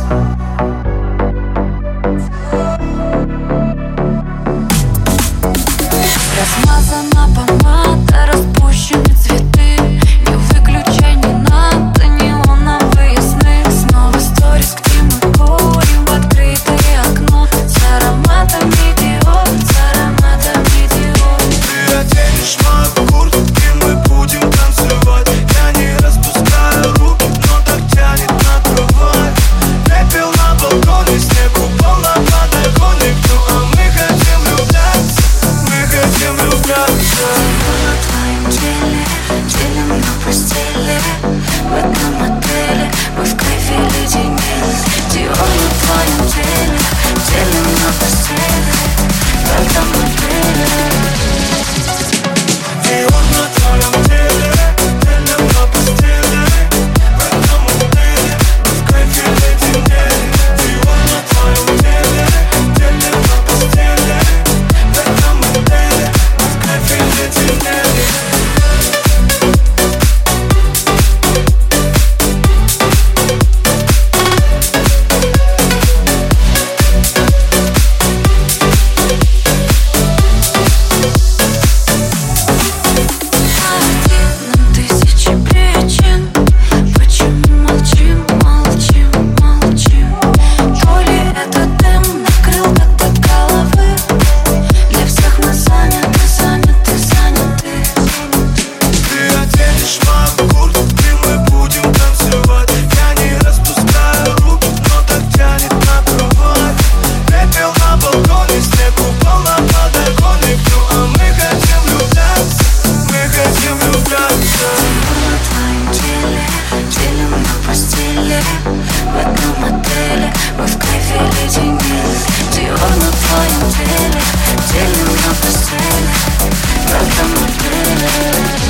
Размазана помада, распущены цветы. Не выключай, не надо неоновые сны. Снова сторис, где мы курим в открытое окно. С ароматами Диор, с ароматами Диор. Ты оденешь мою куртку, и мы будем танцевать. Я не распускаю руки, но так тянет на кровать. Пепел на балконе, снег упал на подоконник. Ну а мы хотим влюбляться, мы хотим влюбляться. На твоем теле, делим на постели. В этом отеле мы в кайфе леденели. Диор на твоем теле, делим на постели. В этом отеле. Диор на твоем теле, делим на постели. В этом отеле мы в кайфе леденели. Диор на твоем теле, делим на постели. В этом отеле мы в кайфе леденели. Нам тысячи причин, почему молчим, молчим, молчим. То ли этот дым накрыл до головы. Для всех мы заняты, заняты, заняты. Ты оденешь мою куртку, и мы будем танцевать. Я не распускаю руки, но так тянет на кровать. Пепел на балконе, снег упал на подоконник. Ну а мы хотим влюбляться, мы хотим влюбляться. На твоем теле, делим на постели. В этом отеле мы в кайфе леденели. Диор на твоем теле, делим на постели. В этом отеле.